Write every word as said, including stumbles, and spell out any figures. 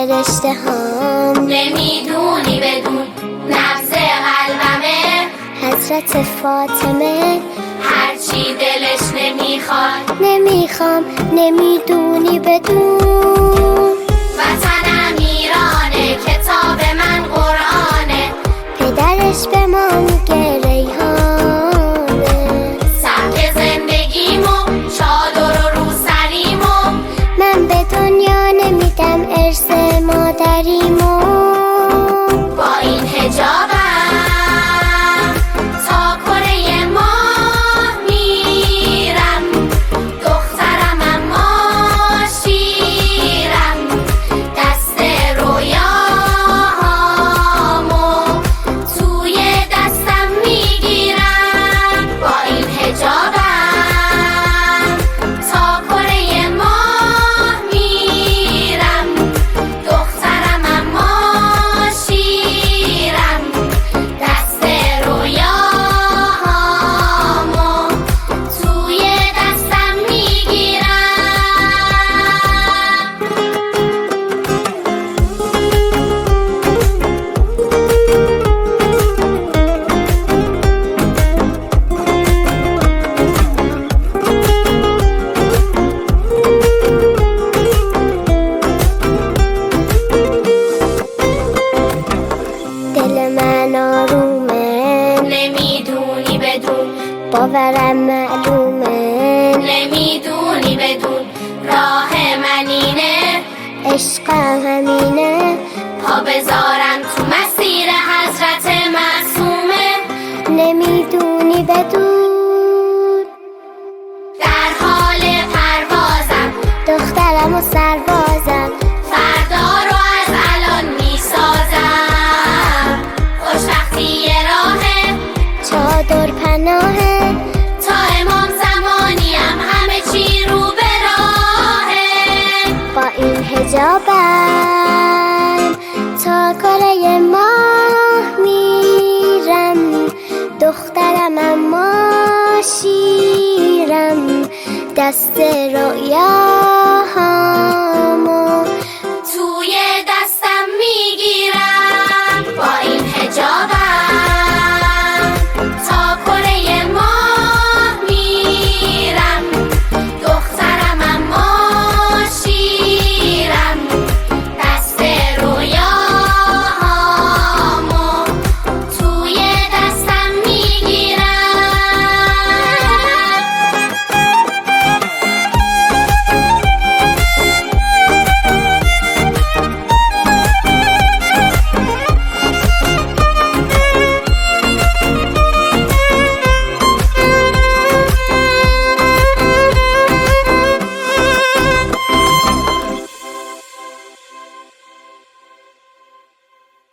رشته هام، نمیدونی بدون نبض قلبمه حضرت فاطمه هرچی دلش نمیخواد نمیخوام، نمیدونی بدون وطنم ایرانه، کتاب من قرآنه، پدرش به ما میگه ریحانه. سبک زندگیمو چادر و روسریمو من به دنیا نمیدم ارث مادریمو، با این حجابم تا کره ماه میرم، دخترم اما شیرم، دست رویاهامو توی دستم میگیرم، با این حجابم تا کره ماه میرم، دخترم اما شیرم، دست رویاهامو توی دستم میگیرم. دل من آرومه نمیدونی بدون باورم معلومه، نمیدونی بدون راه من اینه، عشقم همینه، پا بذارم تو مسیر حضرت معصومه، نمیدونی بدون در حال پروازم، دخترم و سربازم، فردا رو از الان میسازم، خوشبختی راهه چادر پناه